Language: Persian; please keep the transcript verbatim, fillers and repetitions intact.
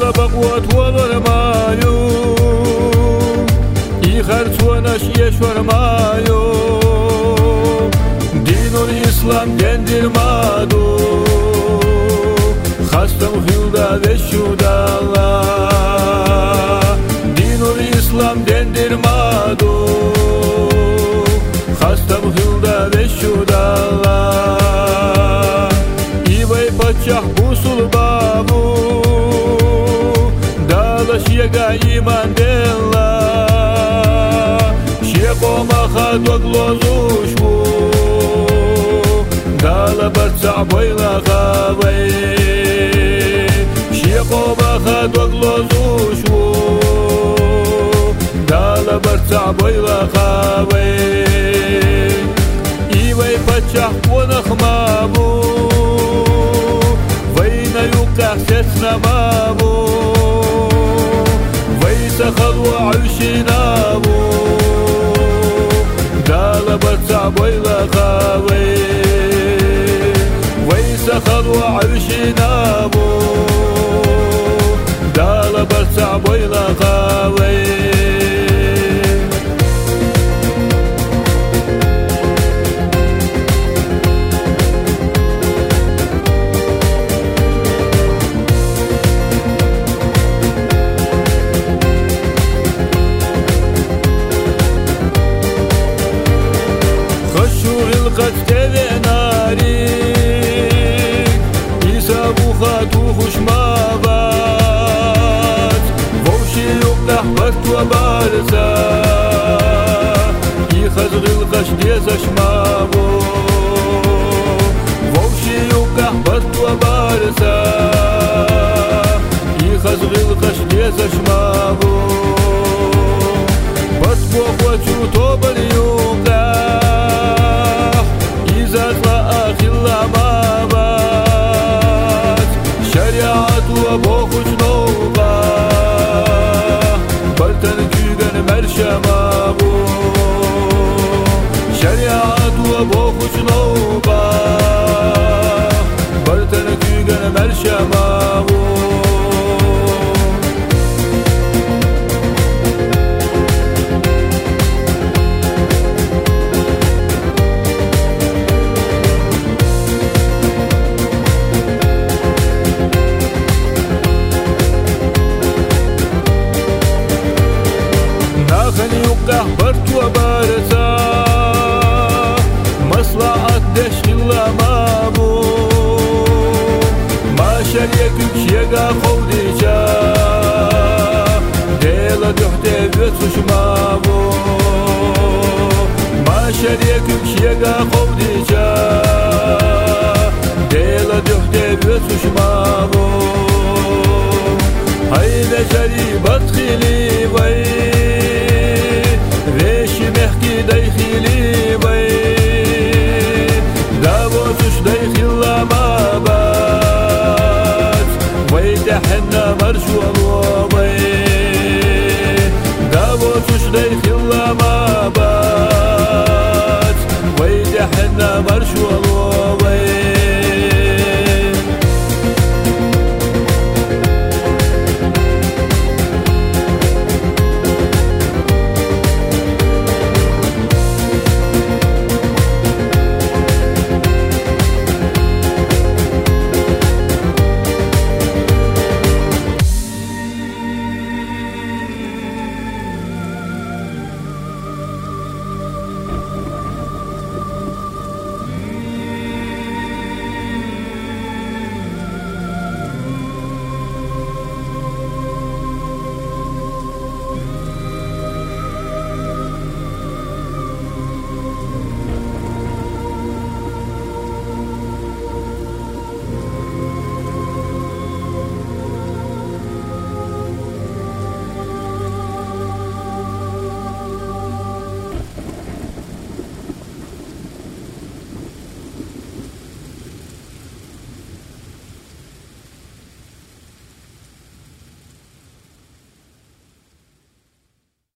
بقوت ولرمايو İxarçuanaş yeşvarmayo Dinul İslam dendirmadu Hastam hılda ve şudala Dinul İslam dendirmadu Hastam hılda ve şudala İvay paçah busul babu Dalaş yega iman della Шекома хадок лозушву Дала барца бойла хавай Шекома хадок лозушву Дала барца бойла хавай Ивай пачах понахмабу Вайна юках сетснамабу Вайса халва альшинабу Dala barca boyla khavay Vaysa khalwa arshina bu Dala barca boyla khavay قد تبناري يسابو خاتو خشمابات ووشي يقلح بكت وبارزا يخزغ القش ديز اشمابو ووشي يقلح بكت وبارزا يخزغ القش ديز اشمابو بس بوخوتشو توبل يقلح زاتلا أخلا مابات شريعة وبوخش نوبا بلتن كيغن مرشمابو شريعة وبوخش نوبا بلتن كيغن مرشمابو يوقع برت وبارزا مصلحة دش إلا مابو ما شريكك شيقا خودي جا ديلا دحتي بيتوش مابو ما شريكك شيقا خودي جا ديلا دحتي بيتوش مابو هيدا جري بطخيلي وي Reşi mehki daykhili bay Davosuş daykhilla mabat Vay dehenna marşu alwa bay Davosuş daykhilla mabat